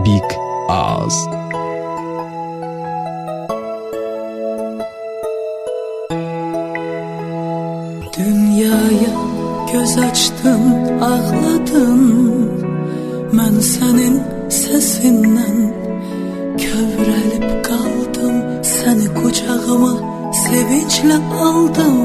Big Az. Dünyaya göz açtın, ağladın. Mən sənin səsindən kövrəlib qaldım. Səni qucağıma sevinclə aldım.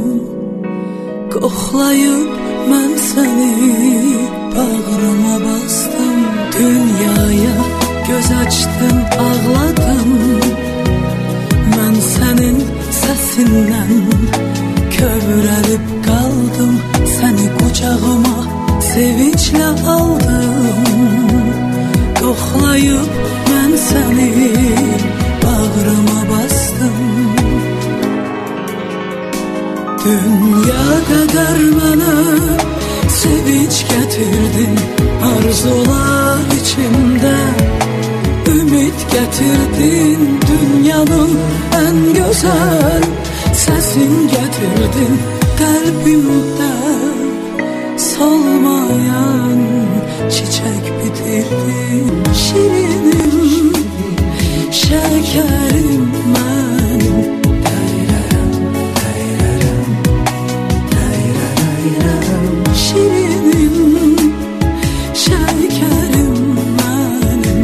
Qoxlayıb mən səni bağrıma bastım. Dünyaya göz açdın, ağladın. Mən sənin səsindən kövrəlib qaldım. Səni qucağıma sevinclə aldım. Qoxlayıb mən səni bağrıma bastım. Dünya qədər mənə sevinç gətirdin. Arzular içimdə ümid gətirdin. Dünyanın ən gözəl səsin gətirdin. Qəlbimdə solmayan çiçək bitirdin. Şirinim, şekerim mənim. Şirinim, şekerim mənim.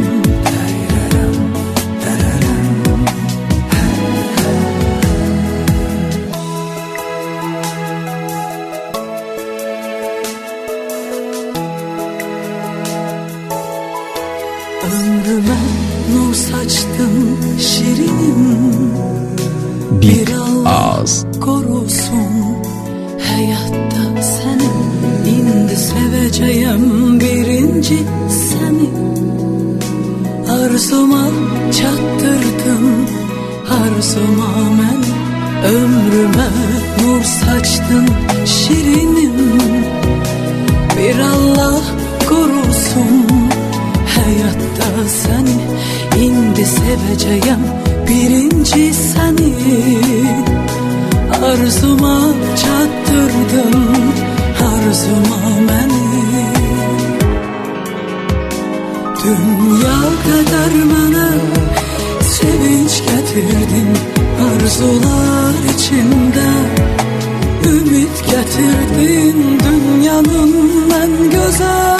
Ömrüme nur saçtın şirinim. Big Bir Allah Az. korusun hayatta seni. İndi seveceğim birinci seni. Arzuma çattırdın, arzuma mən. Ömrüme nur saçtın şirinim. Bir Allah korusun hayatta seni. İndi seveceğim birinci seni. Arzuma çattırdın, arzuma məni. Dünya qədər mənə sevinç gətirdin. Arzular içimdə ümid gətirdin. Dünyanın ən gözəl